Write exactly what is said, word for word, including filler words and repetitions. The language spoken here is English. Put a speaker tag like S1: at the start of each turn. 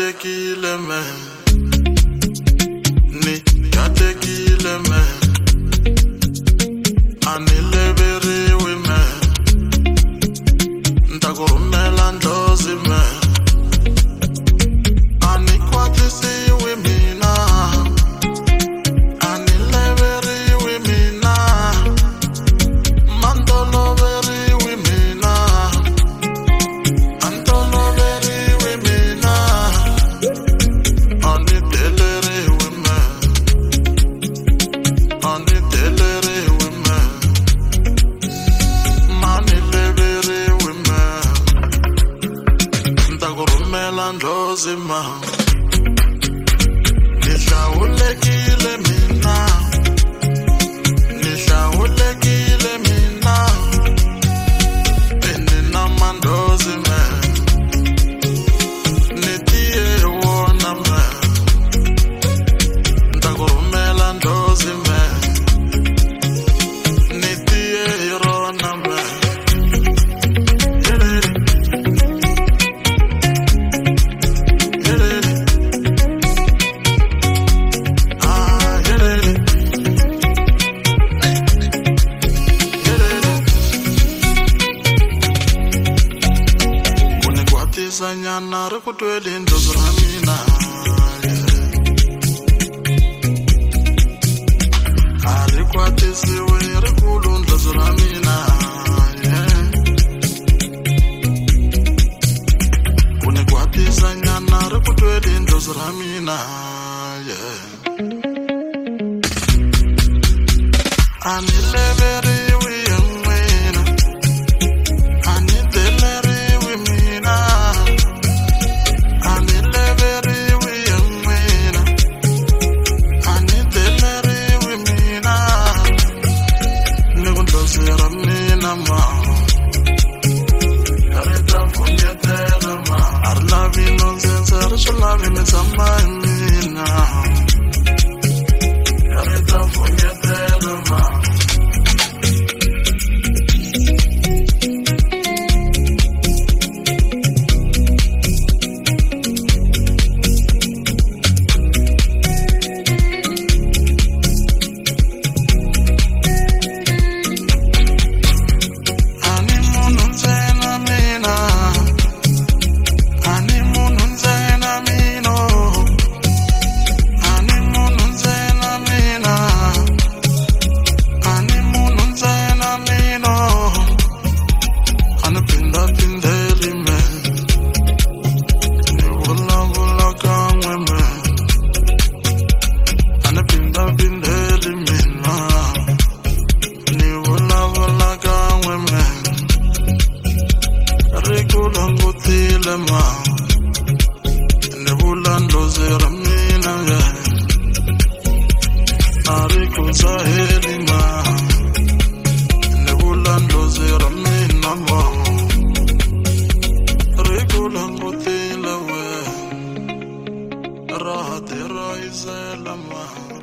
S1: yatekile me ni yatekile me anileveriwe me ntakurumela ndlozi me anikwatisiwe mina anileveriwe mina mantoloveriwe mina antoloveriwe mina aniteleriwe me aniteleriwe me manileveriwe me ntakurumela ndlozi ma nihlawulekile mina nihlawulekile mina beninamandlozi me nitiye wona me ntakurumela ndlozi me nitiye irona me Yelele. Yelele. Ah, yelele. Yelele. Unikwatisa nyana rikutwele ndlozi ra mina arikwatisiwe rikulu ndlozi ra mina unikwatisa nyana rikutwele ndlozi ra mina anileveriwe mina aniteleriwe mina anileveriwe mina aniteleriwe mina nikundlozi ra mina ma rita funyetela ma arilavi nonsense riswilavi mi tshama hi mina rita funyetela ma ani munhu ntsena mina ani munhu ntsena mina ani munhu ntsena mina ani munhu ntsena mina ani phindhaphindheli me ni vulavula kan'we me ani phindhaphindheli mina ni vulavula kan'we me ri ku langutile ma ni vula ndlozi ra mina ye a ri ku saheli ma ni vula ndlozi ra mina ma ri ku langutile we ra tirha isela ma